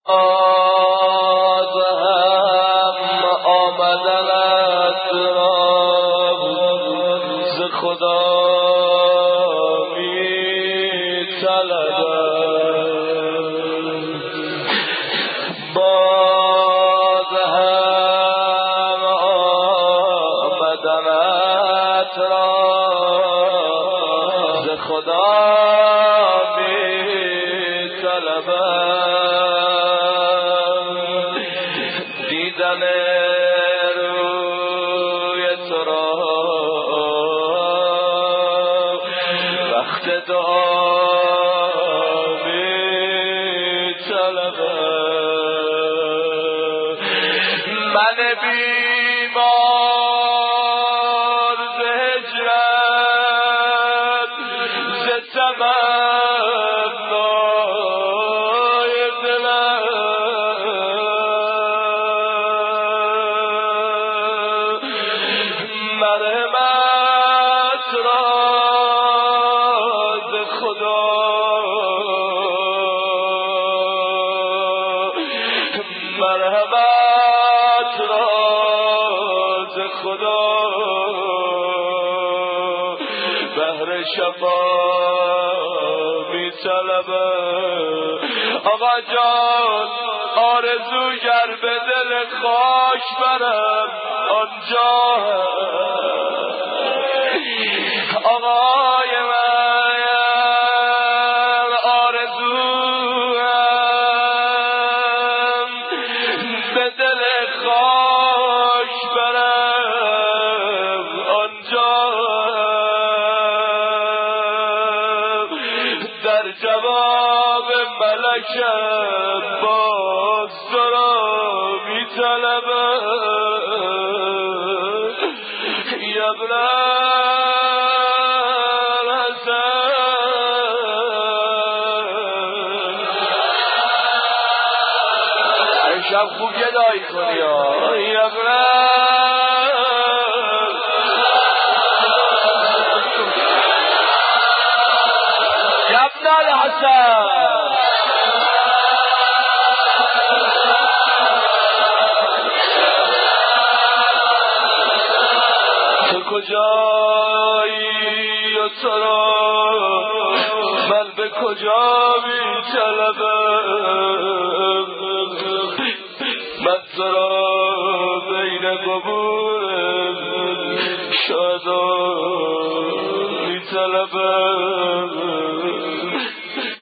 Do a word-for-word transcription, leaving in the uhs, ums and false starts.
باز هم آمدنت را ز خدا می طلبم، باز هم آمدنت را ز خدا می طلبم، دیدن روی تو را وقت دعا می طلبم، من بیمار ز هجرت ز تمنای دلم، مرحمت را ز خدا مرحمت را ز خدا بهر شفا می طلبم. آقا جان آرزوگر به دل خاک برم آنجا، آقای من آرزوام به دل خاک برم آنجا، در جواب ملکم باز تو را می طلبم، یا ابن الحسن شب خوب گدایی کنی یا ابن یا ابن الحسن تو کجایی و تو را من به کجا می طلبم، من تو را بین قبور شهدا می طلبم.